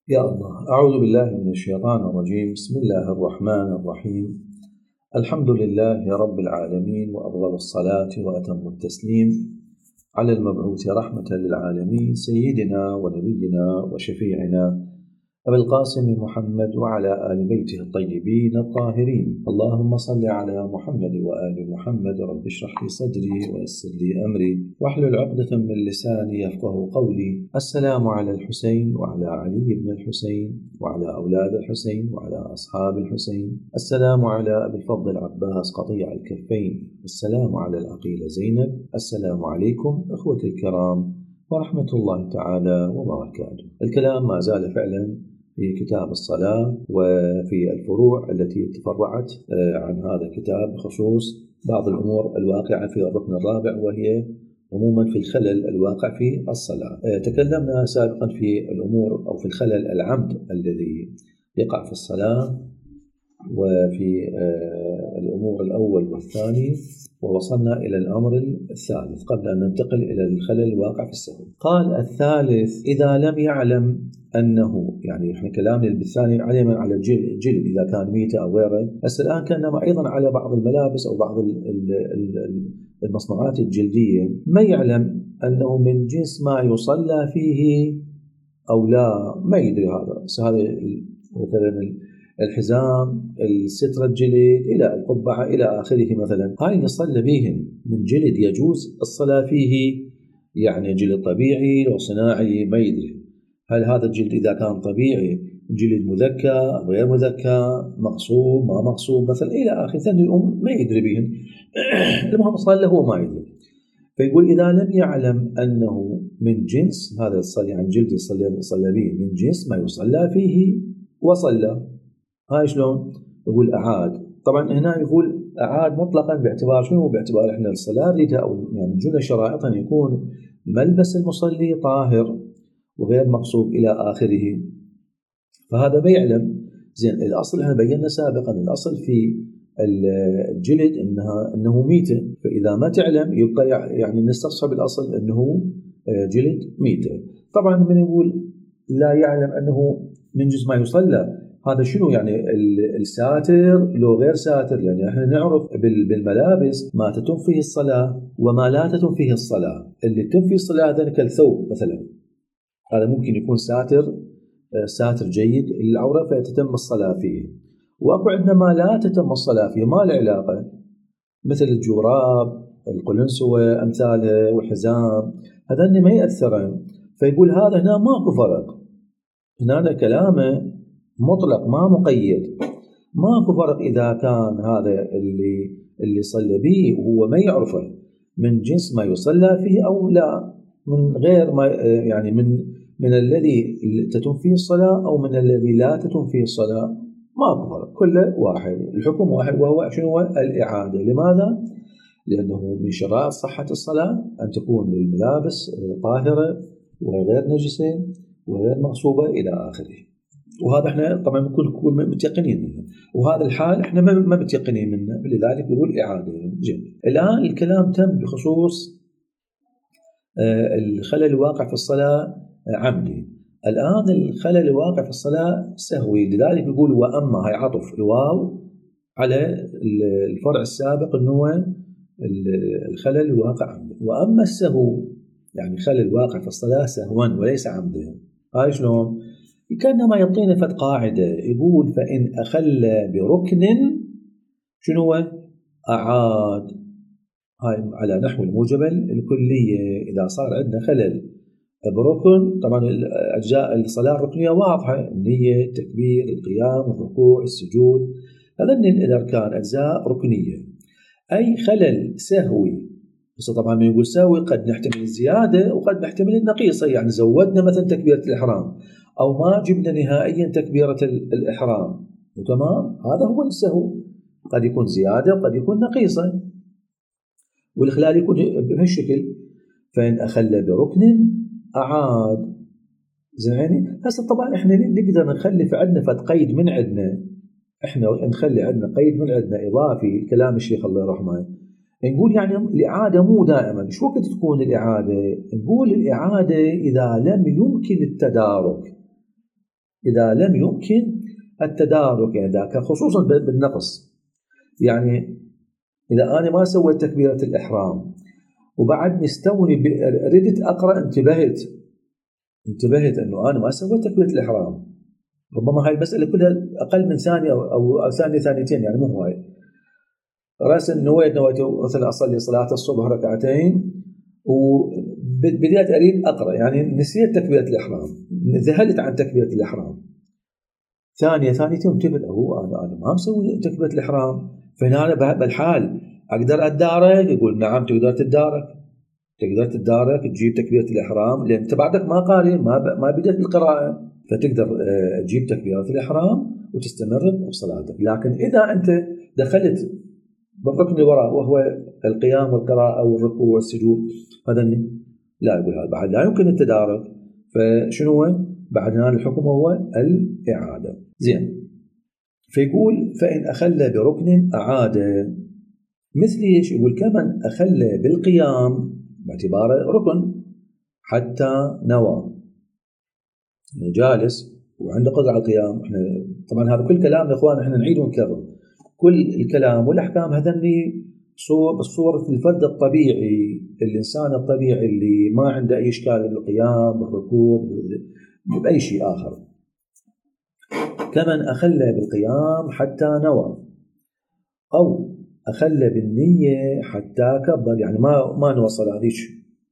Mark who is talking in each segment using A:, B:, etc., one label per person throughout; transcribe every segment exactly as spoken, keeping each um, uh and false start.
A: يا الله، أعوذ بالله من الشيطان الرجيم. بسم الله الرحمن الرحيم. الحمد لله رب العالمين، وأفضل الصلاة وأتم التسليم على المبعوث رحمة للعالمين سيدنا ونبينا وشفيعنا أبي القاسم محمد وعلى آل بيته الطيبين الطاهرين. اللهم صل على محمد وآل محمد. رب اشرح لي صدري ويسر لي أمري واحلل عقدة من لساني يفقه قولي. السلام على الحسين وعلى علي بن الحسين وعلى أولاد الحسين وعلى أصحاب الحسين. السلام على أبي الفضل العباس قطيع الكفين. السلام على العقيلة زينب. السلام عليكم أخوتي الكرام ورحمة الله تعالى وبركاته. الكلام ما زال فعلا في كتاب الصلاة وفي الفروع التي تفرعت عن هذا الكتاب بخصوص بعض الأمور الواقعة في الركن الرابع، وهي عموما في الخلل الواقع في الصلاة. تكلمنا سابقا في الأمور أو في الخلل العمد الذي يقع في الصلاة وفي الأمور الأول والثاني، ووصلنا إلى الأمر الثالث قبل أن ننتقل إلى الخلل الواقع في السهو. قال الثالث: إذا لم يعلم أنه، يعني إحنا كلامنا بالثاني علما على الجلد إذا كان ميتة أو غيره، بس الآن كنا أيضا على بعض الملابس أو بعض المصنوعات الجلدية، ما يعلم أنه من جنس ما يصلى فيه أو لا، ما يدري هذا. هذا مثلا الحزام، الستر الجلد، إلى القبعة إلى آخره، مثلا هاي اللي صلى بيهم من جلد يجوز الصلاة فيه، يعني جلد طبيعي لو صناعي ما يدري. هل هذا الجلد إذا كان طبيعي جلد مذكى غير مذكى، مغصوب ما مغصوب مثلا إلى آخره، ثاني الأم ما يدري بهم. المهم صلى هو ما يدري. فيقول إذا لم يعلم أنه من جنس هذا الصلي عن جلد صلى صلى به من جنس ما يصلى فيه وصلى، هاي شلون؟ يقول أعاد. طبعا هنا يقول أعاد مطلقا باعتبار شنو؟ باعتبار إحنا الصلاة نريدها أو يعني من جملة شرائط أن يكون ملبس المصلي طاهر وغير مغصوب إلى آخره. فهذا بيعلم زين. الأصل احنا بينا سابقا الأصل في الجلد إنها إنه ميتة، فإذا ما تعلم يبقى يعني نستصحب الأصل إنه جلد ميتة. طبعا من يقول لا يعلم أنه من جنس ما يصلى، هذا شنو يعني؟ الساتر لو غير ساتر، يعني احنا نعرف بالملابس ما تتم فيه الصلاة وما لا تتم فيه الصلاة. اللي تتم فيه الصلاة هذا كالثوب مثلا، هذا ممكن يكون ساتر ساتر جيد للعورة فتتم الصلاة فيه، واكو عندنا ما لا تتم الصلاة فيه ما له علاقة، مثل الجوراب، القلنسوة امثالها والحزام، هذا ما يأثرن. فيقول هذا هنا ماكو فرق، هنا كلامه مطلق ما مقيد، ماكو فرق إذا كان هذا اللي اللي صلى به وهو ما يعرفه من جنس ما يصلى فيه أو لا، من غير ما يعني من من الذي تتم فيه الصلاة أو من الذي لا تتم فيه الصلاة، ماكو فرق، كله واحد، الحكم واحد، وهو شنو؟ الإعادة. لماذا؟ لأنه من شرائط صحة الصلاة أن تكون الملابس طاهرة وغير نجسة وغير مغصوبة إلى آخره، وهذا احنا طبعا نكون متيقنين منه، وهذا الحال احنا ما متيقنين منه، لذلك نقول إعادة. جميل. الآن الكلام تم بخصوص الخلل الواقع في الصلاة عمدي. الآن الخلل الواقع في الصلاة سهوي، لذلك نقول وأما، هاي عطف الواو على الفرع السابق أنه هو الخلل الواقع عمدي. وأما السهو يعني خلل الواقع في الصلاة سهوا وليس عمدا. هاي شلون؟ كأنما يعطينا فد قاعدة، يقول فإن أخل بركن شنو هو؟ أعاد. هاي على نحو الموجبة الكلية. إذا صار عندنا خلل بركن، طبعا الأجزاء الصلاة الركنية واضحة، النية، التكبير، القيام، الركوع، السجود، هذين الأركان أجزاء ركنية. أي خلل سهوي، بس طبعا من يقول سهوي قد نحتمل الزيادة وقد نحتمل النقيصة، يعني زودنا مثلا تكبيرة الإحرام أو ما جبنا نهائيا تكبيرة الإحرام، وتمام، هذا هو السهو، قد يكون زيادة وقد يكون نقيصة، والإخلال يكون بهالشكل. فإن أخل بركن أعاد. زين. هسه طبعا إحنا نقدر نخلي في عندنا فد قيد من عندنا، إحنا نخلي عندنا قيد من عندنا إضافي كلام الشيخ الله يرحمه، نقول يعني الإعادة مو دائما. شو وقت تكون الإعادة؟ نقول الإعادة إذا لم يمكن التدارك، إذا لم يمكن التدارك، يعني ذاك خصوصا بالنقص. يعني إذا أنا ما سويت تكبيرة الإحرام وبعد مستوني ردت أقرأ، انتبهت انتبهت أنه أنا ما سويت تكبيرة الإحرام، ربما هاي المسألة كلها أقل من ثانية أو, أو ثانية ثانيتين، يعني مو هاي رأسا نويت نويت مثلا أصلي صلاة الصبح ركعتين وبدأت أريد أقرأ، يعني نسيت تكبيرة الإحرام، ذهلت عن تكبيرة الإحرام، ثانية ثانيتين انتبهت هو أنا أنا ما مسوي تكبيرة الإحرام، فهنا بالحال أقدر أتدارك؟ يقول نعم تقدر تتدارك، تقدر تتدارك تجيب تكبيرة الإحرام، لأن أنت بعدك ما قارئ، ما ما بدأت بالقراءة، فتقدر تجيب تكبيرة الإحرام وتستمر بصلاتك. لكن إذا أنت دخلت بالركن اللي وراء وهو القيام والقراءة والركوع والسجود، هذا لا، يقول هذا بعد لا يمكن التدارك، فشنو هو؟ بعد هنا الحكم هو الإعادة. زين، فيقول فإن أخل بركن أعاد، مثل ايش؟ يقول كمن أخل بالقيام باعتباره ركن حتى نوى، يعني جالس وعنده قدرة على القيام. احنا طبعا هذا كل كلام يا اخوان احنا نعيد ونكرر، كل الكلام والاحكام هذا اللي بصورة الفرد الطبيعي، الانسان الطبيعي اللي ما عنده اي اشكال بالقيام بالركوع باي شيء اخر. كمن أخل بالقيام حتى نوى، أو أخل بالنية حتى كبر، يعني ما ما نوى صلاة هذيك،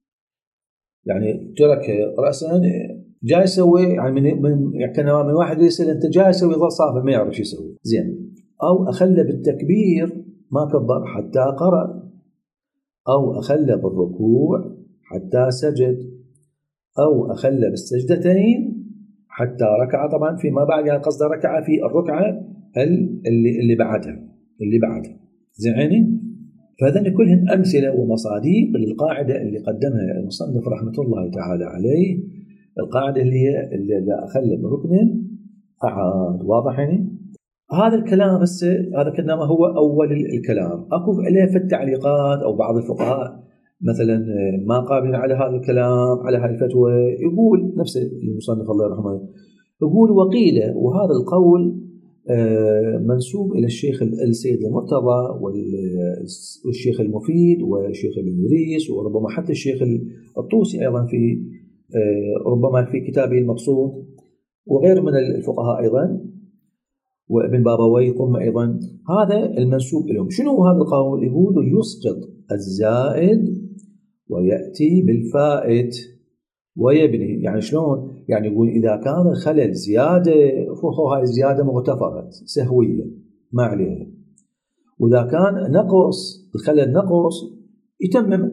A: يعني ترك رأسا جاي يسوي، يعني من من يعني من واحد يسأل أنت جاي يسوي ظل صافي ما يعرف شو يسوي. زين، أو أخل بالتكبير ما كبر حتى قرأ، أو أخل بالركوع حتى سجد، أو أخل بالسجدتين حتى ركع، طبعا فيما بعد يعني قصد ركع في الركعة اللي اللي بعدها اللي بعدها زين. فهذين كلهن أمثلة ومصادق للقاعدة اللي قدمها المصنف رحمة الله تعالى عليه، القاعدة اللي هي اللي أخل بركن أعاد. واضح يعني؟ هذا الكلام هسه هذا كلام هو أول الكلام، أكو عليه في التعليقات أو بعض الفقهاء مثلا ما قابلين على هذا الكلام على هذه الفتوى، يقول نفس المصنف الله يرحمه، يقول وقيل، وهذا القول منسوب إلى الشيخ السيد المرتضى والشيخ المفيد والشيخ ابن إدريس، وربما حتى الشيخ الطوسي أيضا في ربما في كتابه المبسوط، وغير من الفقهاء أيضا، وابن بابوي قم أيضا. هذا المنسوب لهم. شنو هذا القول؟ يقول يسقط الزائد ويأتي بالفائت ويبني. يعني شلون؟ يعني يقول إذا كان الخلل زيادة فهو هاي الزيادة مغتفرة سهوية ما عليها، وإذا كان نقص الخلل نقص يتمم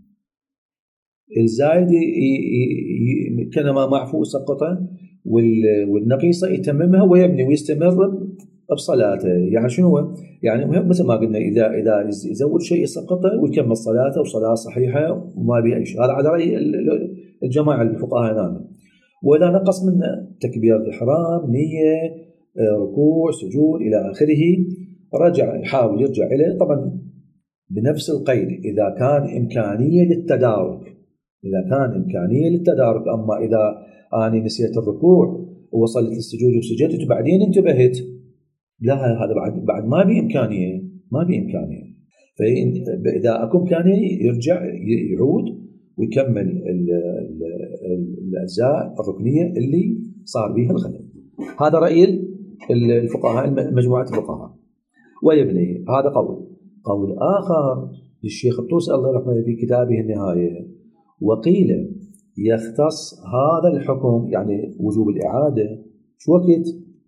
A: الزائد كانما معفو سقطه، والنقيصة يتممها ويبني ويستمر بصلاته. يعني شنو؟ يعني مثل ما قلنا إذا إذا يزود شيء يسقطه ويكمل صلاته وصلاة صحيحة وما بي أي شيء، هذا على رأي الجماعة الفقهاء هنا. وإذا نقص منه تكبيرة الإحرام، نية، ركوع، سجود إلى آخره، رجع يحاول يرجع إليه، طبعا بنفس القيد إذا كان إمكانية للتدارك، إذا كان إمكانية للتدارك. أما إذا أنا نسيت الركوع ووصلت للسجود وسجدت وبعدين انتبهت، لا هذا بعد بعد ما بإمكانية ما بإمكانية. فإذا أكو إمكانية يرجع يعود ويكمل الأجزاء الركنية اللي صار بها الخلل. هذا رأي الفقهاء مجموعة الفقهاء. ويبني، هذا قول. قول آخر للشيخ الطوسي الله يرحمه في كتابه النهاية، وقيل يختص هذا الحكم يعني وجوب الإعادة شو وقت؟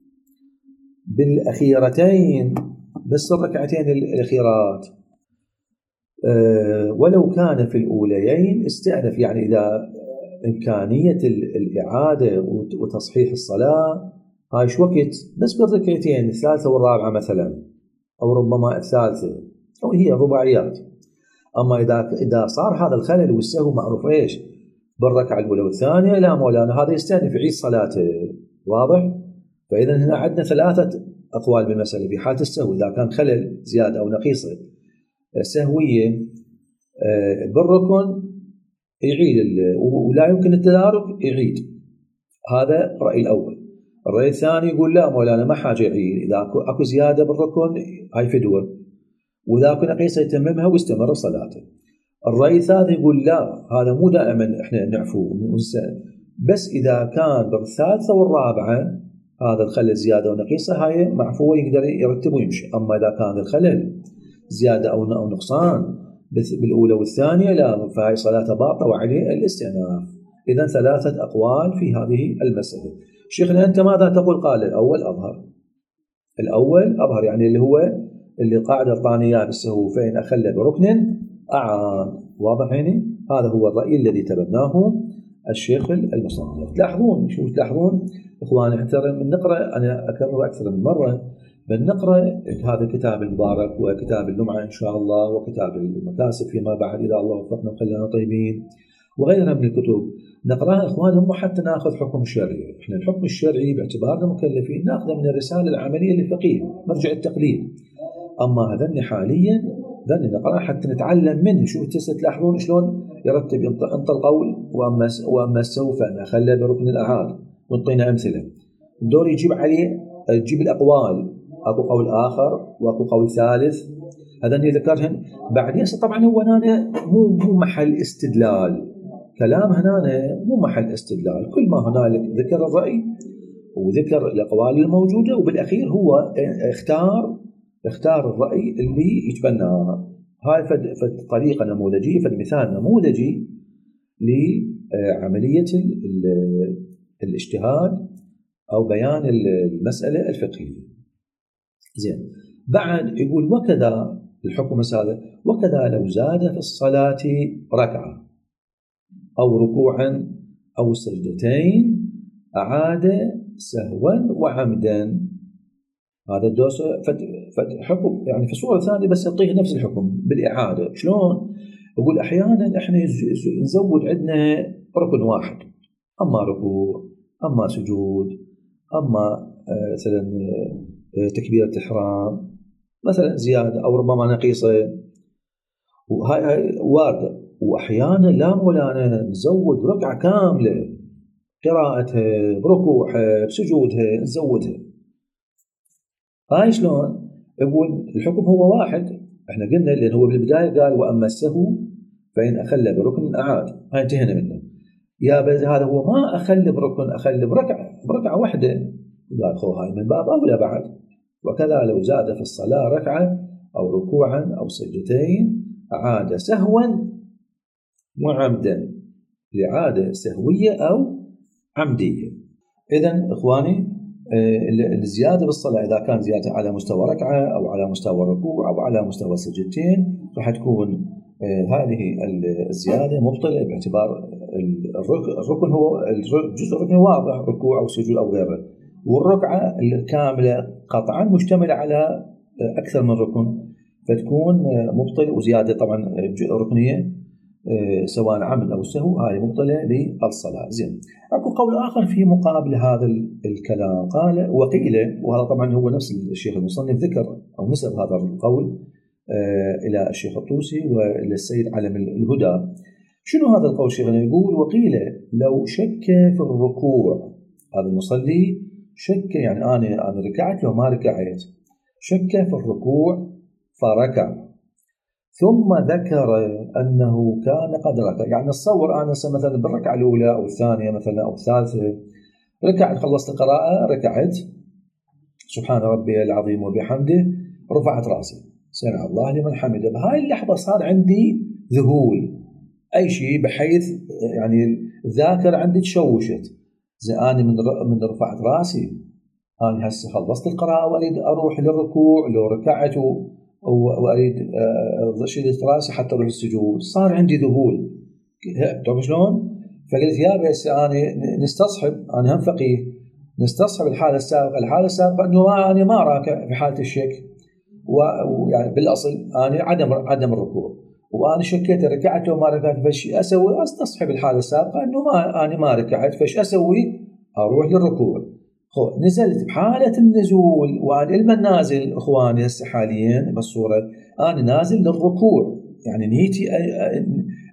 A: بالأخيرتين، بس الركعتين الأخيرات، أه ولو كان في الأوليين استأنف، يعني إذا إمكانية الإعادة وتصحيح الصلاة هاي شو وقت؟ بس بالركعتين الثالثة والرابعة مثلا، أو ربما الثالثة، أو هي رباعيات. أما إذا إذا صار هذا الخلل والسهو معروف إيش بالركعة الأولى والثانية، لا مولانا هذا يستأنف يعيد صلاته. واضح؟ فإذا هنا عندنا ثلاثة أقوال بالمسألة في حالة السهو، إذا كان خلل زيادة أو نقيصة سهوية بالركن يعيد، ولا يمكن التدارك يعيد. هذا الرأي الأول. الرأي الثاني يقول لا مولانا ما حاجة يعيد، إذا أكو, أكو زيادة بالركن هاي فدوة، وإذا أكو نقيصة يتممها ويستمر صلاته. الرأي الثالث يقول لا هذا مو دائما إحنا نعفو وننسى، بس إذا كان بالثالثة والرابعة هذا الخلل زيادة ونقيصة هاي معفوة يقدر يرتب ويمشي. أما إذا كان الخلل زيادة أو نقصان بالأولى والثانية لا، فهي صلاة باطلة وعليه الاستئناف. إذن ثلاثة أقوال في هذه المسألة. شيخنا أنت ماذا تقول؟ قال الأول أظهر. الأول أظهر يعني اللي هو اللي قاعدة الطانية بالسهو فإن أخل بركن أعان. واضح يعني؟ هذا هو الرأي الذي تبناه الشيخ المصنف. تلاحظون شو تلاحظون إخواني، حتى من نقرأ، أنا أكرر أكثر من مرة، بنقرأ هذا الكتاب المبارك وكتاب اللمعة إن شاء الله وكتاب المكاسب فيما بعد إذا الله وفقنا وخلينا طيبين وغيرها من الكتب، نقرأها إخواني مو حتى نأخذ حكم شرعي. إحنا الحكم الشرعي باعتبارنا مكلفين نأخذه من الرسالة العملية للفقيه مرجع التقليد. أما هذني حاليا ذني نقرأ حتى نتعلم منه. شو تلاحظون شلون يرتب انت القول وأما وأما سوف نخلى بركن الأعاد ونطينا أمثلة. الدور يجيب عليه يجيب الأقوال، أكو قول آخر وأكو قول ثالث، هذني ذكرهن بعدين. طبعا هو هنا مو مو محل استدلال، كلام هنا مو محل استدلال، كل ما هنالك ذكر الرأي وذكر الأقوال الموجودة، وبالأخير هو اختار اختار الرأي اللي يتبناه. هاي فد فد طريقة نموذجية، فد مثال نموذجي لعملية الاجتهاد أو بيان المسألة الفقهية. زين، بعد يقول وكذا الحكم هذا، وكذا لو زاد في الصلاة ركعة أو ركوعا أو سجدتين أعاد سهوا وعمدا. هذا الدوس فد حكم يعني في صورة ثانية بس يعطيه نفس الحكم بالإعادة. شلون؟ يقول أحيانا إحنا نزود عندنا ركن واحد، أما ركوع أما سجود أما مثلا تكبيرة الإحرام مثلا زيادة أو ربما نقيصة، وهاي واردة. وأحيانا لا مولانا نزود ركعة كاملة قراءتها بركوعها بسجودها نزودها. هاي شلون؟ يقول الحكم هو واحد، احنا قلنا لأنه هو بالبداية قال وأما السهو فإن أخل بركن أعاد، هاي انتهينا منه. يا بس هذا هو ما أخل بركن، أخل بركعة بركعة واحدة، قال خو هاي من باب أولى بعد. وكذا لو زاد في الصلاة ركعة أو ركوعا أو سجدتين أعاد سهوا وعمدا، لعادة سهوية أو عمدية. إذن إخواني الزيادة بالصلاة إذا كان زيادة على مستوى ركعة أو على مستوى ركوع أو على مستوى سجدتين راح تكون هذه الزيادة مبطلة، باعتبار الركن هو الجزء الركن واضح، ركوع أو سجود أو غيره، والركعة الكاملة قطعا مشتملة على أكثر من ركن فتكون مبطلة، وزيادة طبعا ركنية سواء عمد أو سهو هاي مبطلة للصلاة. زين، أكو قول آخر في مقابل هذا الكلام، قال وقيل، وهذا طبعا هو نفس الشيخ المصنف ذكر أو نسب هذا القول إلى الشيخ الطوسي وإلى السيد علم الهدى. شنو هذا القول شيخنا؟ يقول وقيل لو شك في الركوع، هذا المصلي شك يعني أنا أنا ركعت لو ما ركعت، شك في الركوع فركع ثم ذكر أنه كان قد ركع، يعني تصور أنا مثلا بالركعة الأولى أو الثانية مثلا أو الثالثة ركعت، خلصت القراءة ركعت سبحان ربي العظيم وبحمده، رفعت رأسي سمع الله لمن حمده، بهاي اللحظة صار عندي ذهول أي شيء بحيث يعني الذاكرة عندي تشوشت. زي أنا من من رفعت رأسي أنا هسه خلصت القراءة وأريد أروح للركوع، لو ركعت وأريد شيلت رأسي حتى أروح السجود، صار عندي ذهول. تعرف شلون؟ فقلت يا بس أنا نستصحب، أنا هم فقيه، نستصحب الحالة السابقة. الحالة السابقة أنه أنا ما راكع في حالة الشك، ويعني بالأصل أنا عدم عدم الركوع، وأنا شكيت ركعت وما ركعت، فش أسوي؟ أستصحب الحالة السابقة أنه ما أنا ما ركعت، فش أسوي؟ أروح للركوع. خو نزلت بحالة النزول، وأنا إلما نازل إخواني هسه حاليا بالصورة أنا نازل للركوع، يعني نيتي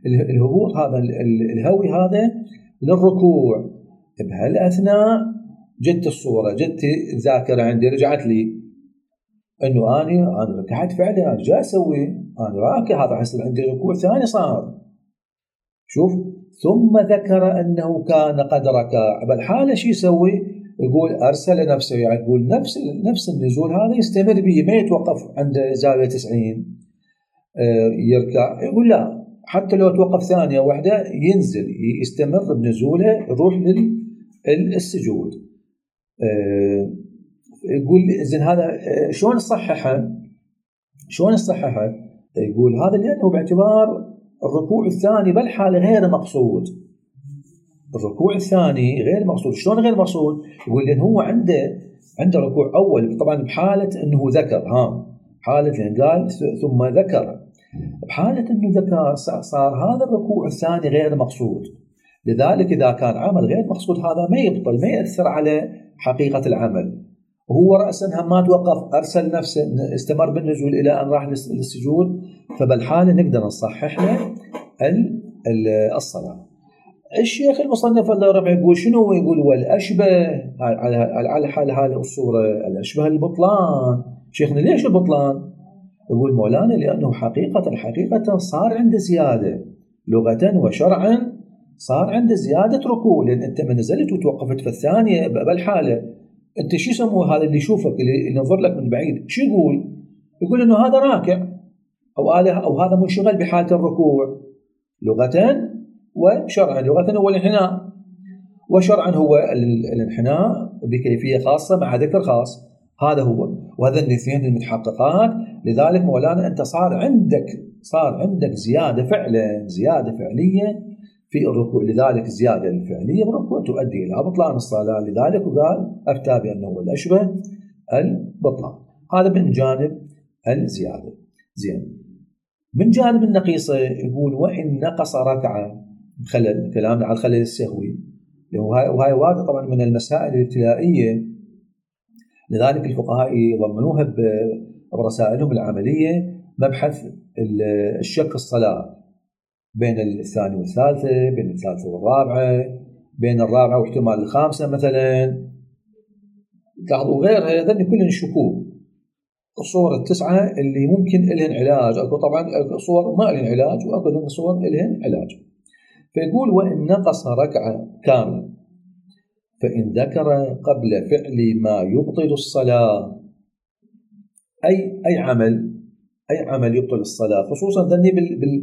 A: الهبوط هذا الهوي هذا للركوع. بهالأثناء جت الصورة، جت الذاكرة عندي، رجعت لي انه اني انا ركعت فعلا، انا جاي اسوي، انا راكع، هذا حصل عندي ركوع ثاني صار. شوف، ثم ذكر انه كان قد ركع، بالحاله شو يسوي؟ يقول ارسل نفسه، يعني يقول نفس نفس النزول هذا يستمر به، ما يتوقف عند زاويه تسعين يركع. يقول لا، حتى لو توقف ثانيه واحده ينزل، يستمر بنزوله، يروح للسجود. يقول زين هذا شلون نصححه؟ شلون نصححه؟ يقول هذا لانه باعتبار الركوع الثاني بالحاله غير مقصود. الركوع الثاني غير مقصود. شلون غير مقصود؟ يقول لان هو عنده عنده ركوع اول، طبعا بحاله انه ذكر، ها حاله لان قال ثم ذكر، بحاله انه ذكر صار هذا الركوع الثاني غير مقصود. لذلك اذا كان عمل غير مقصود هذا ما يبطل، ما ياثر على حقيقه العمل. وهو رأسا ما توقف، أرسل نفسه، استمر بالنزول إلى أن راح للسجود، فبالحالة نقدر نصحح له الصلاة. الشيخ المصنف الله يرحمه يقول شنو؟ يقول والأشبه على حال هذه الصورة، الأشبه البطلان. شيخنا ليش البطلان؟ يقول مولانا لأنه حقيقة حقيقة صار عنده زيادة لغة وشرعا، صار عنده زيادة ركوع، لأن أنت من نزلت وتوقفت في الثانية بالحالة، انت شو يسموه هذا اللي يشوفك اللي ينظر لك من بعيد؟ شو يقول؟ يقول انه هذا راكع او او هذا منشغل بحاله الركوع لغه وشرعا. لغه هو الانحناء، وشرعا هو الانحناء بكيفيه خاصه مع ذكر خاص. هذا هو، وهذا الاثنين المتحققات. لذلك مولانا انت صار عندك صار عندك زياده فعلا، زياده فعليه في الركوع. لذلك الزيادة الفعلية بالركوع تؤدي إلى بطلان الصلاة. لذلك وقال أفتى بأنه الأشبه البطلان. هذا من جانب الزيادة. زين، من جانب النقيصة يقول وإن نقص ركعة، خلل، كلامنا على الخلل السهوي، وهي واحدة طبعا من المسائل الابتدائية. لذلك الفقهاء يضمنوها برسائلهم العملية مبحث الشك الصلاة بين الثانية والثالثة، بين الثالثة والرابعة، بين الرابعة واحتمال الخامسة مثلا، لاحظوا غيرها، هذني كلهن شكوك. الصور التسعة اللي ممكن لهن علاج، أكو طبعا صور ما لهن علاج، وأكو صور لهن علاج. فيقول وإن نقص ركعة كاملة فإن ذكر قبل فعل ما يبطل الصلاة، أي أي عمل أي عمل يبطل الصلاة، خصوصا ذني بال بال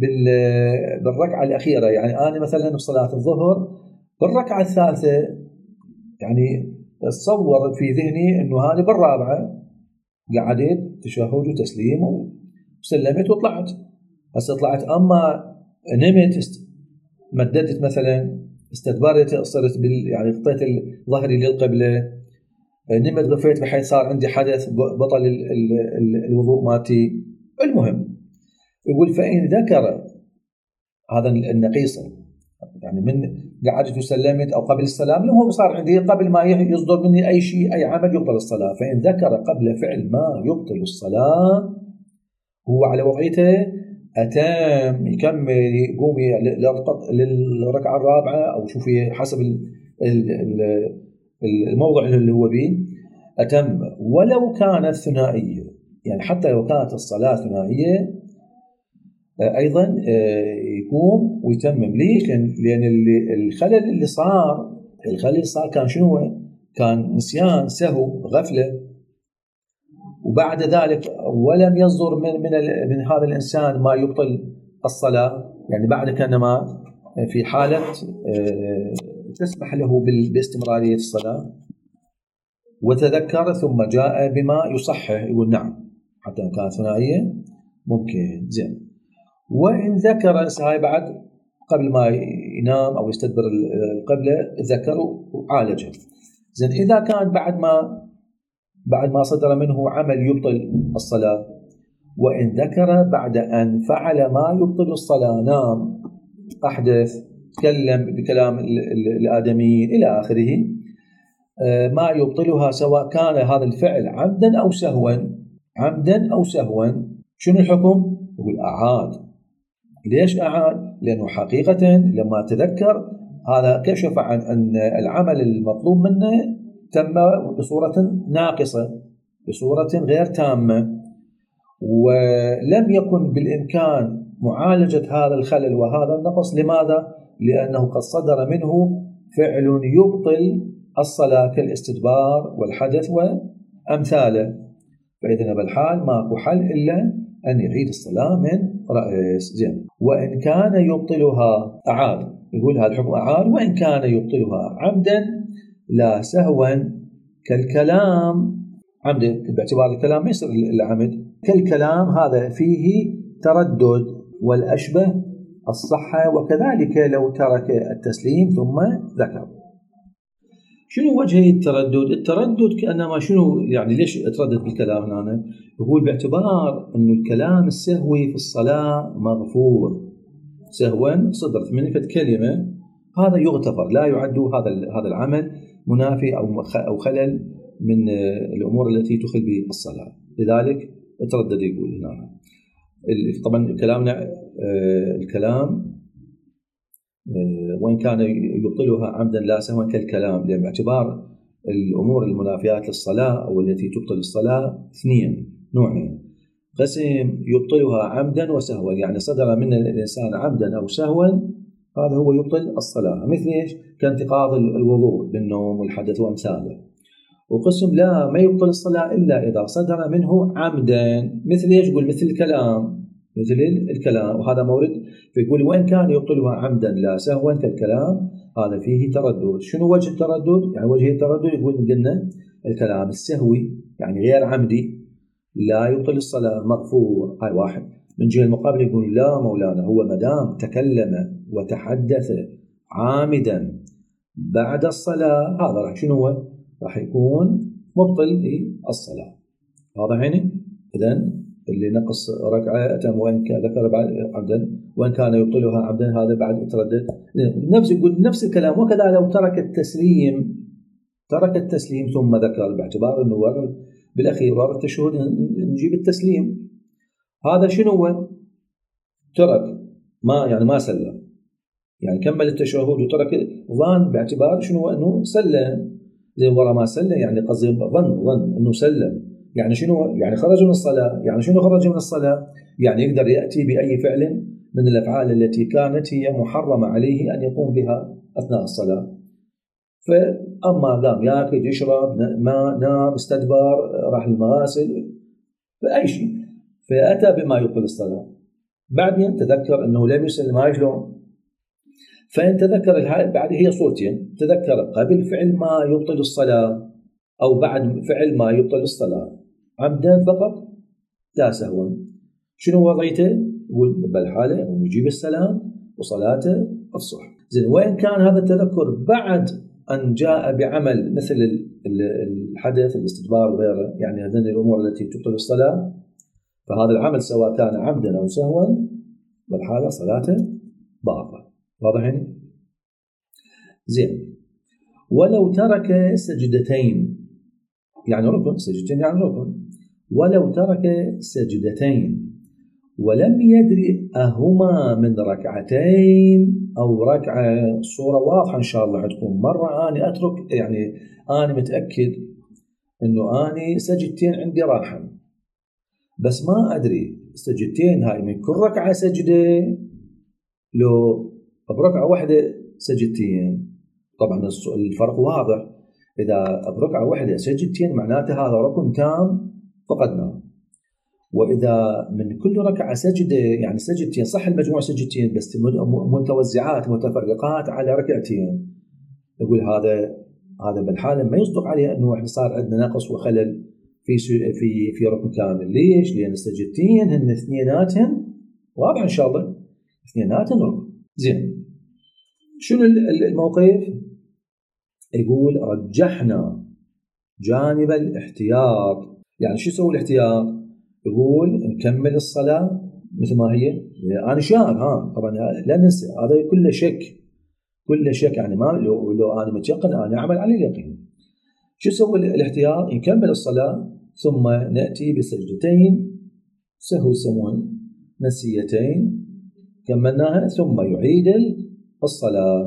A: بالركعة الأخيرة. يعني أنا مثلا بصلاة الظهر بالركعة الثالثة، يعني أتصور في ذهني أنه هذه بالرابعة قعدت تشهد وتسليم وسلمت وطلعت. هسه طلعت، أما نمت مددت مثلا، استدبرت، صرت بال يعني خطيت ظهري للقبلة، نمت غفيت بحيث صار عندي حدث بطل ال ال الوضوء مالتي. المهم يقول فإن ذكر هذا النقيصة، يعني من قعدت وسلمت أو قبل السلام، لو هو صار عندي قبل ما يصدر مني أي شيء، أي عمل يبطل الصلاة. فإن ذكر قبل فعل ما يبطل الصلاة هو على وضعيته أتم، يكمل، يقوم للركعة الرابعة أو شوفي حسب الموضع اللي هو به، أتم ولو كانت ثنائية. يعني حتى لو كانت الصلاة ثنائية أيضا يقوم ويتمم. ليش؟ لأن الخلل اللي صار الخلل اللي صار كان شنو؟ كان نسيان، سهو، غفلة. وبعد ذلك ولم يصدر من من من هذا الإنسان ما يبطل الصلاة، يعني بعد كأنما في حالة تسمح له باستمرارية الصلاة، وتذكر ثم جاء بما يصحح. يقول نعم، حتى إن كانت ثنائية ممكن. زين، وإن ذكر هاي بعد قبل ما ينام أو يستدبر القبلة ذكر وعالجه. زين، إذا كان بعد ما بعد ما صدر منه عمل يبطل الصلاة، وإن ذكر بعد أن فعل ما يبطل الصلاة، نام، أحدث، تكلم بكلام الآدميين إلى آخره، ما يبطلها سواء كان هذا الفعل عمدا أو سهوا، عمدا أو سهوا، شنو الحكم؟ يقول أعاد. ليش أعاد؟ لأنه حقيقة لما تذكر هذا كشف عن أن العمل المطلوب منه تم بصورة ناقصة، بصورة غير تامة، ولم يكن بالإمكان معالجة هذا الخلل وهذا النقص. لماذا؟ لأنه قد صدر منه فعل يبطل الصلاة كالاستدبار والحدث وأمثاله، فإذن بالحال ماكو حل إلا أن يعيد الصلاة من رأس. زين. وإن كان يبطلها أعاد، يقول هذا الحكم أعاد. وإن كان يبطلها عمدا لا سهوا كالكلام، عمدا باعتبار الكلام ما يصير العمد، كالكلام هذا فيه تردد والأشبه الصحة، وكذلك لو ترك التسليم ثم ذكر. شنو وجه التردد؟ التردد كأنما شنو يعني، ليش اتردد بالكلام هنا؟ يقول باعتبار أن الكلام السهوي في الصلاة مغفور، سهوا صدرت منه كلمة، هذا يغتفر، لا يعد هذا هذا العمل منافي أو أو خلل من الأمور التي تخل بالصلاة، لذلك اتردد. يقول هنا طبعا كلامنا الكلام وإن كان يبطلها عمدا لا سهوا كالكلام، لأن باعتبار الأمور المنافيات للصلاة أو التي تبطل الصلاة اثنين نوعين، قسم يبطلها عمدا وسهوا، يعني صدر من الإنسان عمدا أو سهوا هذا هو يبطل الصلاة، مثل إيش؟ كانتقاض الوضوء بالنوم والحدث وأمثاله. وقسم لا ما يبطل الصلاة إلا إذا صدر منه عمدا، مثل إيش؟ يقول مثل الكلام، مثل الكلام، وهذا مورد. فيقول وإن كان يبطلها عمدا لا سهوا كالكلام، هذا فيه تردد. شنو وجه التردد؟ يعني وجه التردد يقول قلنا الكلام السهوي يعني غير عمدي لا يبطل الصلاة، مغفور، هاي واحد. من جهة المقابل يقول لا مولانا، هو مدام تكلم وتحدث عامدا بعد الصلاة هذا راح شنو هو؟ راح يكون مبطل للصلاة. واضح هنا؟ إذن اللي نقص ركعة أتم وإن كان ذكر بعد عمدا، وإن كان يبطلها عمدا هذا بعد تردد. نفس يقول نفس الكلام. وكذا لو ترك التسليم، ترك التسليم ثم ذكر، باعتبار أنه بالأخير ورد التشهد نجيب التسليم، هذا شنو هو؟ ترك، ما يعني ما سلم، يعني كمل التشهد وترك ظن باعتبار شنو هو؟ أنه سلم. زي ورا ما سلم يعني قصدي ظن ظن أنه سلم، يعني شنو؟ يعني خرج من الصلاة. يعني شنو خرج من الصلاة؟ يعني يقدر يأتي بأي فعل من الأفعال التي كانت هي محرمة عليه أن يقوم بها أثناء الصلاة. فأما قام يأكل يشرب ما نام استدبر راح المغاسل فأي شيء، فأتى بما يبطل الصلاة، بعدين تذكر أنه لم يسلم. هاي شلون؟ فإن تذكر بعد هي صورتين، تذكر قبل فعل ما يبطل الصلاة أو بعد فعل ما يبطل الصلاة عمدا فقط لا سهوا، شنو وضعيته؟ بالحالة أنه يجيب السلام وصلاته الصح. زين. وإن كان هذا التذكر بعد أن جاء بعمل مثل الحدث الاستدبار وغيره، يعني هذين الأمور التي تبطل الصلاة، فهذا العمل سواء كان عمدا أو سهوا بالحالة صلاته باطلة. واضح هنا؟ زين. ولو ترك سجدتين، يعني ركن، سجدتين يعني ركن، ولو ترك سجدتين ولم يدري أهما من ركعتين أو ركعة، الصورة واضحة إن شاء الله عندكم. مرة أنا أترك، يعني أنا متأكد أنه أنا سجدتين عندي راحة، بس ما أدري سجدتين هاي من كل ركعة سجدة لو بركعة واحدة سجدتين. طبعا الفرق واضح، إذا بركعة واحدة سجدتين معناته هذا ركن تام فقدناه، وإذا من كل ركعة سجدة يعني سجدتين، صح المجموع سجدتين بس متوزعات متفرقات على ركعتين، يقول هذا هذا بالحالة ما يصدق عليه أنه إحنا صار عندنا نقص وخلل في في في ركن كامل. ليش؟ لأن السجدتين هن اثنيناتهن واضح إن شاء الله، اثنيناتهن ركن. زين. شنو الموقف؟ يقول رجحنا جانب الاحتياط. يعني شو يسوي الاحتياط؟ يقول نكمل الصلاة مثل ما هي. أنا شاك ها طبعا لا ننسى هذا كله شك، كله شك، يعني ما لو, لو أنا متيقن أنا أعمل على اليقين. شو يسوي الاحتياط؟ نكمل الصلاة ثم نأتي بسجدتين سهو يسمون نسيتين كملناها، ثم يعيد الصلاة.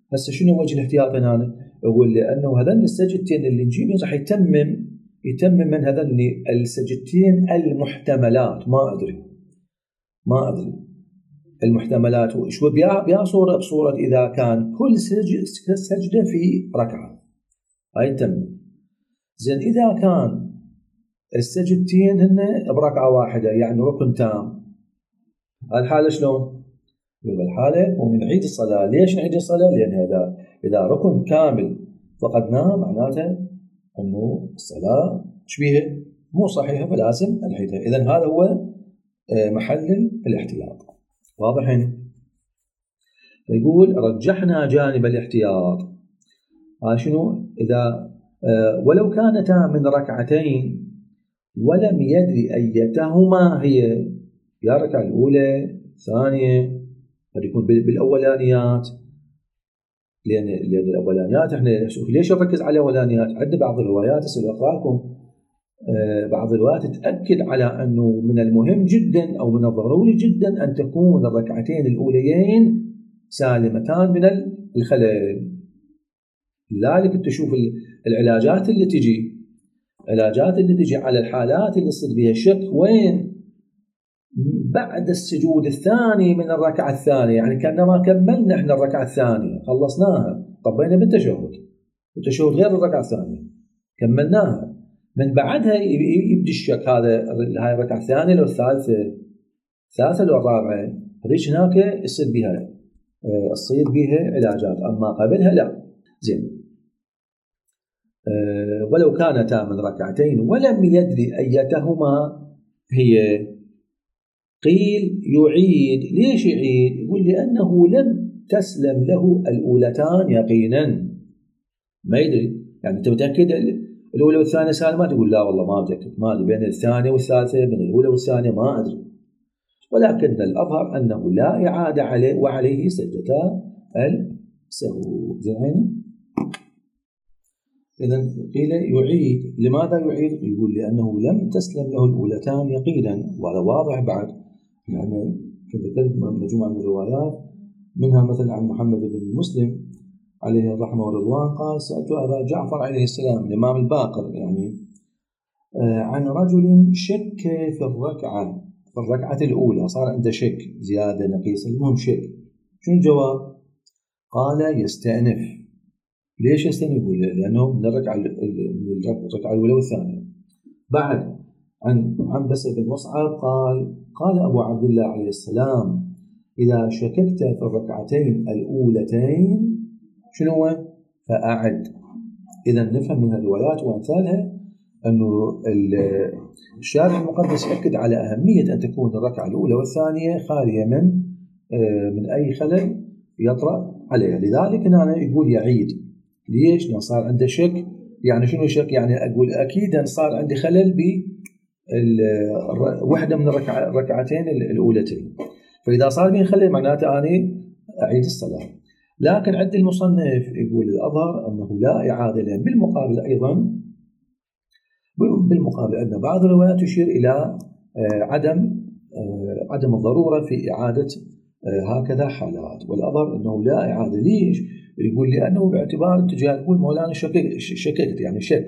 A: هسه شنو وجه الاحتياط هنا؟ يقول لانه هذين السجدتين اللي نجيبهم راح يتمم يتمم من هذين السجدتين المحتملات. ما ادري ما ادري المحتملات شو بيا بيا صوره بصوره اذا كان كل سجده في ركعه هاي تتمم. زين اذا كان السجدتين هن بركعه واحده يعني ركن تام، الحاله شلون؟ بالحاله ونعيد الصلاه. ليش نعيد الصلاه؟ لان هذا اذا ركن كامل فقدناه معناته انه الصلاه شبيهه مو صحيحه فلازم نعيدها. اذا هذا هو محل الاحتياط. واضح هنا؟ فيقول رجحنا جانب الاحتياط. ها شنو؟ اذا ولو كانتا من ركعتين ولم يدري ايتهما هي، يا الركعه الاولى الثانيه، قد يكون بالاولانيات، لان لان الاولانيات احنا نشوف ليش نركز على الاولانيات. عندنا بعض الروايات هسه اقرا لكم بعض الروايات تاكد على انه من المهم جدا او من الضروري جدا ان تكون الركعتين الاوليين سالمتان من الخلل. لذلك تشوف العلاجات اللي تجي علاجات اللي تجي على الحالات اللي يصير بها شك وين؟ بعد السجود الثاني من الركعة الثانية، يعني كأنما كملنا احنا الركعة الثانية خلصناها طبينا بالتشهد والتشهد غير الركعة الثانية كملناها، من بعدها يبدي الشك هذا هاي الركعة الثانية لو الثالثة الثالثة لو الرابعة، هذيك هناك يصير بها تصير بها علاجات، أما قبلها لا. زين أه ولو كانتا من ركعتين ولم يدري أيتهما هي، قيل يعيد. ليش يعيد؟ يقول لأنه لم تسلم له الأولتان يقينا، ما يدري. يعني أنت متأكد الأولى والثانية سالمة؟ تقول لا والله ما متأكد، ما أدري بين الثانية والثالثة بين الأولى والثانية ما أدري، ولكن الأظهر أنه لا إعادة عليه وعليه سجدتا السهو. زين إذن قيل يعيد. لماذا يعيد؟ يقول لأنه لم تسلم له الأولتان يقينا، وهذا واضح بعد. يعني ذكرت مجموعة من الروايات منها مثلا عن محمد بن مسلم عليه الرحمة والرضوان قال سألت أبا جعفر عليه السلام الإمام الباقر يعني عن رجل شك في الركعة في الركعة الأولى، صار عنده شك زيادة نقيصة، المهم شك. شو الجواب؟ قال يستأنف. ليش يستأنف؟ يقول لأنه من الركعة الركعة الأولى والثانية. بعد عن عنبسة بن مصعب قال قال أبو عبد الله عليه السلام إذا شككت في الركعتين الأولتين شنو هو؟ فأعد. إذا نفهم من الروايات وأمثالها أنه الشارع المقدس يأكد على أهمية أن تكون الركعة الأولى والثانية خالية من من أي خلل يطرأ عليها. لذلك هنا يقول يعيد. ليش؟ لأن صار عنده شك. يعني شنو شك؟ يعني أقول أكيدا صار عندي خلل ب واحدة من الركع الركعتين الأولتين، فإذا صار بين خلل معناته أنا أعيد الصلاة. لكن عند المصنف يقول الأظهر أنه لا إعادة له. بالمقابل أيضا بالمقابل أن بعض الروايات تشير إلى عدم عدم الضرورة في إعادة هكذا حالات، والأظهر أنه لا إعادة. ليش؟ يقول لأنه باعتبار تجاه يقول مولانا شككت يعني شك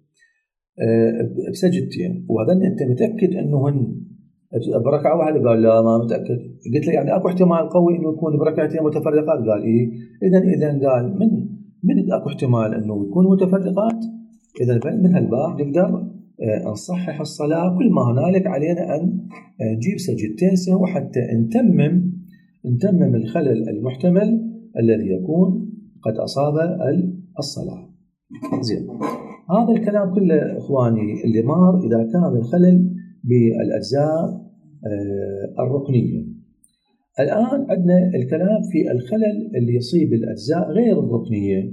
A: بسجدتين وهذا أنت متأكد أنهن بركعة واحدة؟ قال لا ما متأكد. قلت له يعني أكو احتمال قوي أنه يكون بركعتين متفرقات؟ قال إيه. إذن إذن قال من من أكو احتمال أنه يكون متفرقات، إذا من هالباب نقدر نصحح الصلاة. كل ما هنالك علينا أن نجيب سجدتين سوا حتى نتمم نتمم الخلل المحتمل الذي يكون قد أصاب الصلاة. زين هذا الكلام كله إخواني اللي مار إذا كان الخلل بالأجزاء الركنية. الآن عندنا الكلام في الخلل اللي يصيب الأجزاء غير الركنية.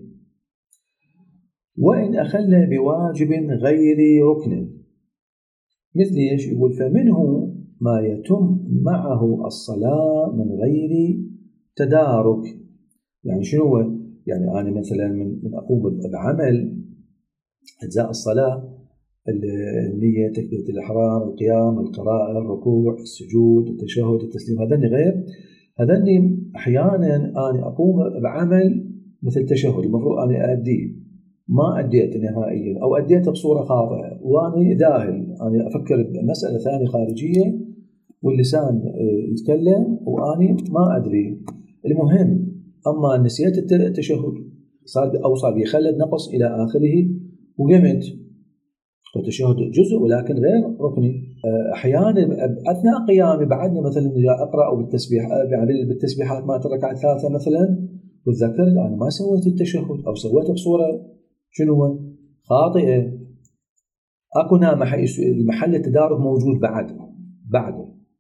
A: وإن أخل بواجب غير ركن مثل إيش؟ يقول فمنه ما يتم معه الصلاة من غير تدارك. يعني شنو هو؟ يعني أنا مثلا من, من أقوم بعمل أجزاء الصلاة، النية، تكبيرة الإحرام، القيام، القراءة، الركوع، السجود، التشهد، التسليم، هذني غير. هذني أحيانا أنا أقوم بعمل مثل تشهد المفروض أنا أديه ما أديته نهائيا أو أديته بصورة خاطئة وأنا ذاهل، أنا أفكر بمسألة ثانية خارجية واللسان يتكلم وأنا ما أدري. المهم أما نسيت التشهد صار أو صار يخلد نقص إلى آخره وقمت، والتشهد جزء ولكن غير ركني. أحيانا أثناء قيامي بعدني مثلا أقرأ أو بالتسبيح بالتسبيحات ما الركعة الثالثة مثلا وتذكر أنا ما سويت التشهد أو سويته بصورة شنو خاطئة، أكو محل التدارك موجود بعد بعد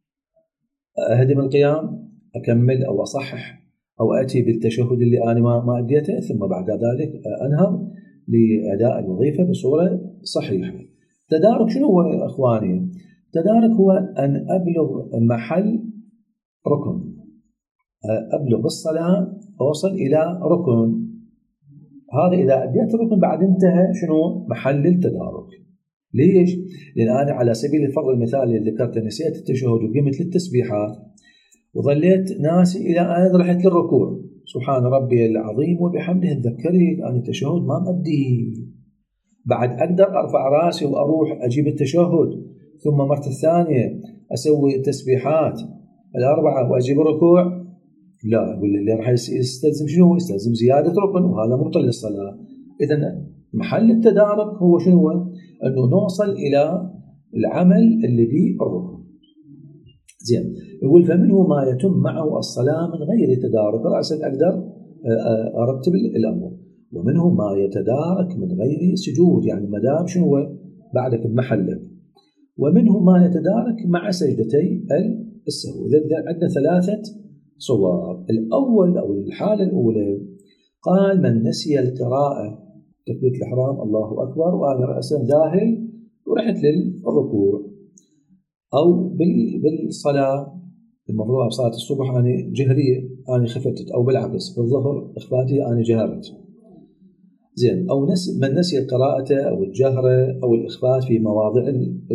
A: أهدم القيام أكمل أو أصحح أو أتي بالتشهد اللي أنا ما ما أديته ثم بعد ذلك أنهض لأداء الوظيفة بصورة صحيحة. تدارك شنو هو أخواني؟ تدارك هو أن أبلغ محل ركن، أبلغ بالصلاة أوصل إلى ركن، هذا إذا أديت الركن بعد انتهى شنو محل التدارك. ليش؟ لأن أنا على سبيل الفرض المثال اللي ذكرته نسيت التشهد وقمت للتسبيحات وظليت ناسي إلى أن رحت للركوع، سبحان ربي العظيم وبحمده تذكرت أنا التشهد ما أدي، بعد أقدر أرفع راسي وأروح أجيب التشهد ثم مرة الثانية أسوي التسبيحات الأربعة وأجيب الركوع؟ لا، اللي راح يستلزم شنو؟ يستلزم زيادة ركن وهذا مبطل للصلاة. إذن محل التدارك هو شنو؟ أنه نوصل إلى العمل اللي به الركن. زين، يقول فمنه ما يتم معه الصلاة من غير تدارك، رأسا أقدر أرتب الأمر. ومنه ما يتدارك من غير سجود، يعني مدام شنو بعدك بمحلك. ومنه ما يتدارك مع سجدتي السهو. إذا عندنا ثلاثة صور. الأول أو الحالة الأولى قال من نسي القراءة تكبيرة الإحرام الله أكبر وأنا رأسا ذاهل ورحت للركوع، أو بالصلاة المفروض بصلاة الصبح أنا جهرية أنا خفتت، أو بالعكس بالظهر إخفاتي أنا جهرت. زين، أو نسي من نسي القراءة أو الجهر أو الإخفات في مواضع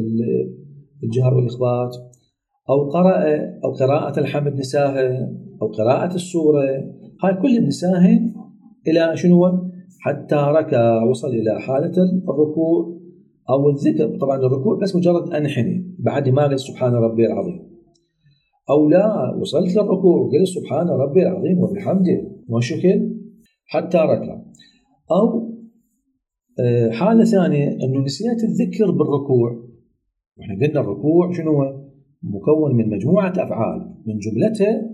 A: الجهر والإخفات، أو قرأ أو قراءة الحمد نساها أو قراءة السورة، هاي كل النساها إلى شنو؟ حتى ركع وصل إلى حالة الركوع أو الذكر. طبعا الركوع بس مجرد أنحني بعد ما قلت سبحان ربي العظيم، أو لا وصلت للركوع وقلت سبحان ربي العظيم وبحمده وشكل حتى ركع. أو حالة ثانية أنه نسيت الذكر بالركوع، وإحنا قلنا الركوع شنو؟ مكون من مجموعة أفعال من جملتها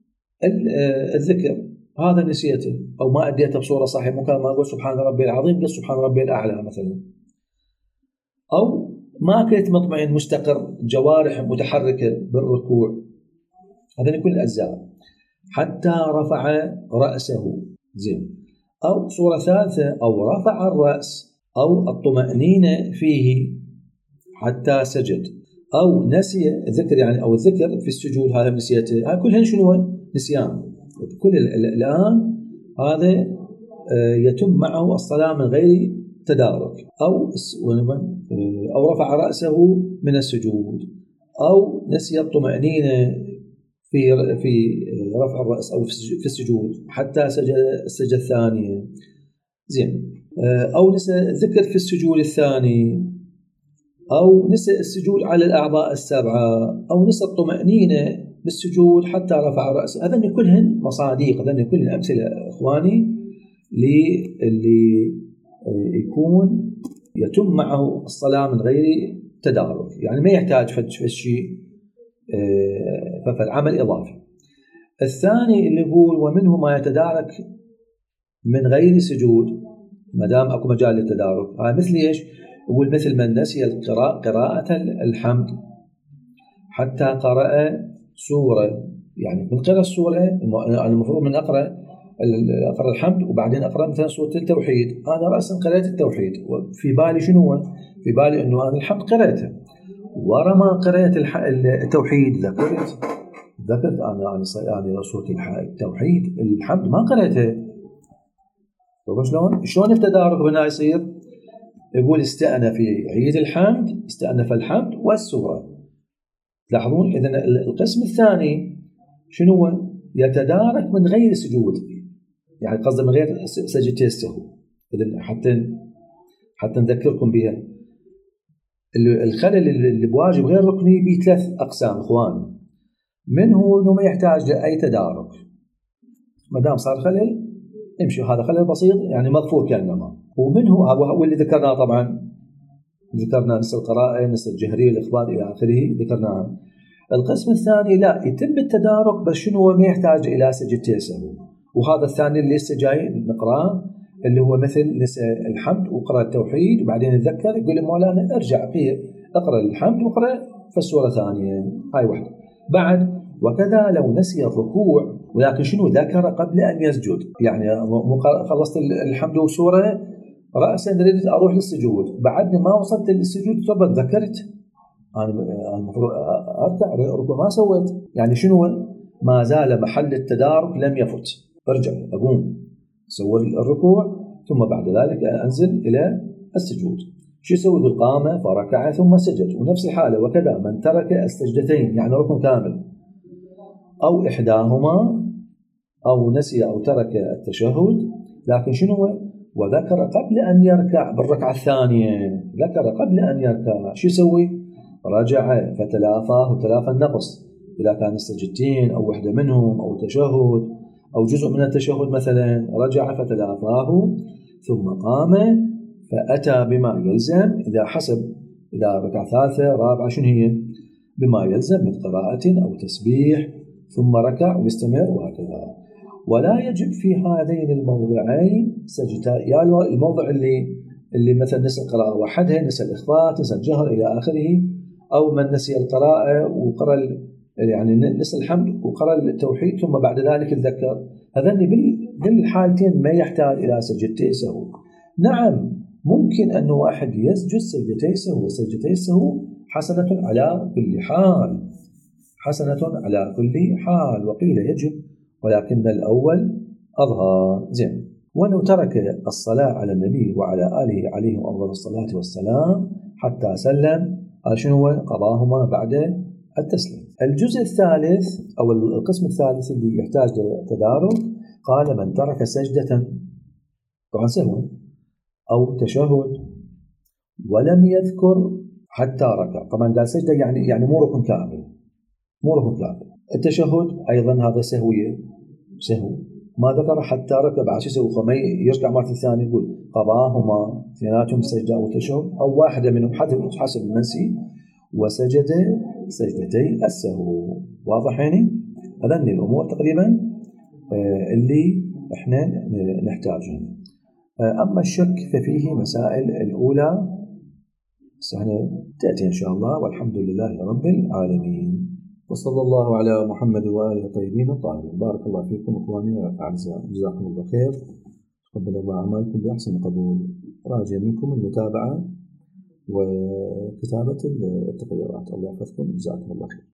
A: الذكر، هذا نسيته أو ما أديته بصورة صحيحة، ممكن ما أقول سبحان ربي العظيم قلت سبحان ربي الأعلى مثلا، أو ما كنت مطمئن مستقر جوارح متحركة بالركوع، هذا كل الأجزاء حتى رفع رأسه. زين، أو صورة ثالثة أو رفع الرأس أو الطمأنينة فيه حتى سجد، أو نسي الذكر يعني أو الذكر في السجود هذا نسيته، هاي كلها شنو؟ نسيان. كل الآن هذا يتم معه الصلاة من غير تدارك، أو أو رفع رأسه من السجود، أو نسي الطمأنينة في في رفع الرأس أو في السجود حتى سجد السجدة الثانية. زين، أو نسي الذكر في السجود الثاني، أو نسي السجود على الأعضاء السبعة، أو نسي الطمأنينة بالسجود حتى رفع رأسه. هذين كلهن مصاديق، هذين كلهن أمثلة إخواني اللي يكون يتم معه الصلاة من غير تدارك، يعني ما يحتاج فد شيء فالعمل إضافي. الثاني اللي يقول ومنه ما يتدارك من غير سجود، ما دام أكو مجال للتدارك، هذا مثل إيش؟ يقول مثل من نسي القراءة قراءة الحمد حتى قرأ سورة، يعني من قرأ السورة المفروض من أقرأ أقرأ الحمد وبعدين أقرأ مثلا سورة التوحيد، أنا رأسا قرأت التوحيد وفي بالي شنو؟ في بالي أنه أنا الحمد قرأته، ورا ما قرأت التوحيد ذكرت ذكرت أنا أنا سورة التوحيد الحمد ما قرأته. شلون؟ شلون التدارك بنا يصير؟ يقول استأنف في عيد الحمد، استأنف الحمد والسورة. تلاحظون إذن القسم الثاني شنو؟ يتدارك من غير سجود، يعني قصدي من غير سجدتي السهو، إذن حتى حتى نذكركم بها. الخلل اللي بواجب غير ركني بثلاث أقسام إخوان، منه إنه ما يحتاج لأي تدارك، ما دام صار خلل امشي، هذا خلل بسيط يعني مغفور كأنما. ومنه واللي ذكرناه طبعا، ذكرنا نسأل القراءة، نسأل الجهرية، الإخبار إلى آخره ذكرناه. القسم الثاني لا يتم التدارك بس شنو ما يحتاج إلى سجدتي السهو، وهذا الثاني اللي لسه جاي نقراه، اللي هو مثل نسأل الحمد وقرأ التوحيد وبعدين نتذكر يقول مولانا ارجع فيه اقرأ الحمد وقرأ في السورة الثانية، هاي واحدة. بعد وكذا لو نسي الركوع ولكن شنو ذكر قبل أن يسجد، يعني مو خلصت الحمد والسورة رأسا ردت أروح للسجود، بعدني ما وصلت للسجود ثم ذكرت أنا المفروض أركع ركوع ما سويت، يعني شنو ما زال محل التدارك لم يفت، ارجع أقوم أسوي الركوع ثم بعد ذلك أنزل إلى السجود. شو يسوي بالقامة؟ فركع ثم سجد، ونفس الحالة. وكذا من ترك السجدتين يعني ركن كامل أو إحداهما أو نسي أو ترك التشهد، لكن شنو وذكر قبل أن يركع بالركعة الثانية، ذكر قبل أن يركع، شو يسوي؟ رجع فتلافاه تلافى النقص، إذا كان السجدتين أو واحدة منهم أو تشهد أو جزء من التشهد مثلا، رجع فتلافاه ثم قام فأتى بما يلزم، إذا حسب إذا ركعة ثالثة رابعة شنو هي بما يلزم من قراءة أو تسبيح، ثم ركع ويستمر وهكذا. ولا يجب في هذين الموضعين سجدة، يعني الموضع اللي اللي مثلا نسى القراءة وحدها، نسى الإخفاء، نسى الجهر إلى آخره، أو من نسي القراءة وقرأ يعني نسى الحمد وقرأ التوحيد ثم بعد ذلك تذكر، هذين بالحالتين ما يحتاج إلى سجدتي سهو. نعم ممكن أن واحد يسجد سجدتي سهو، وسجدتي سهو حسنة على كل حال، حسنة على كل حال، وقيل يجب ولكن الأول أظهر. زين. ولو ترك الصلاة على النبي وعلى آله عليهم أفضل الصلاة والسلام حتى سلم، شنو قضاهما بعد التسليم. الجزء الثالث أو القسم الثالث اللي يحتاج تدارك، قال من ترك سجدة طبعا سهوا أو تشهد ولم يذكر حتى ركع، طبعا قال سجدة يعني يعني مو ركن كامل، مو ركن كامل. التشهد أيضا هذا سهوية، سهو ما ذكر حتى ركع، بعد شو يسوي؟ فما يرجع مرة ثانية يقول قضاهما اثنيناتهم سجدة أو تشهد أو واحدة منهم حسب المنسي وسجد سجدتي السهو. واضح يعني؟ هذني الأمور تقريبا اللي احنا نحتاجها. أما الشك ففيه مسائل الأولى سهلة تأتي إن شاء الله، والحمد لله رب العالمين، وصلى الله على محمد وآله الطيبين الطاهرين. بارك الله فيكم إخواني الأعزاء، جزاكم الله خير، تقبل الله أعمالكم بأحسن قبول. راجع منكم المتابعة وكتابة التقريرات. الله يحفظكم، جزاكم الله خير.